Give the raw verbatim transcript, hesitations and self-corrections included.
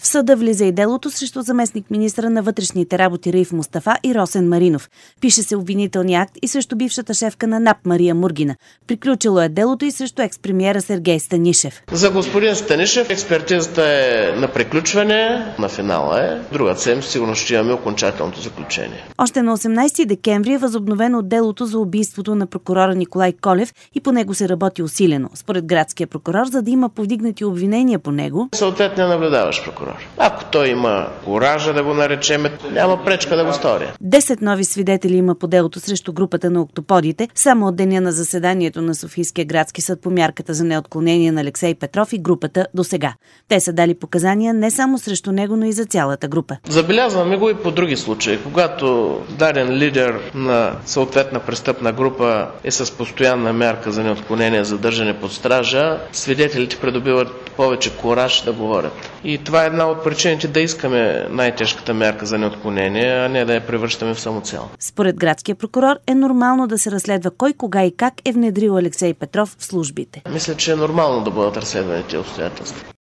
В съда влиза и делото срещу заместник-министра на вътрешните работи Раиф Мустафа и Росен Маринов. Пише се обвинителния акт и срещу бившата шефка на НАП Мария Мургина. Приключило е делото и срещу екс-премиера Сергей Станишев. За господин Станишев експертизата е на приключване, на финала е. Другата седмица сигурно ще имаме окончателното заключение. Още на осемнайсети декември е възобновено делото за убийството на прокурора Николай Колев и по него се работи усилено. Според градския прокурор, за да има повдигнати обвинения по него, съответно наблюдаващ прокурор. Ако той има коража да го наречем, няма пречка да го стори. Десет нови свидетели има по делото срещу групата на октоподите, само от деня на заседанието на Софийския градски съд по мярката за неотклонение на Алексей Петров и групата досега. Те са дали показания не само срещу него, но и за цялата група. Забелязваме го и по други случаи. Когато даден лидер на съответна престъпна група е с постоянна мярка за неотклонение, задържане под стража, свидетелите придобиват повече кораж да говорят. И това е една от причините да искаме най-тежката мярка за неотклонение, а не да я превръщаме в самоцел. Според градския прокурор е нормално да се разследва кой, кога и как е внедрил Алексей Петров в службите. Мисля, че е нормално да бъдат разследвани тези обстоятелства.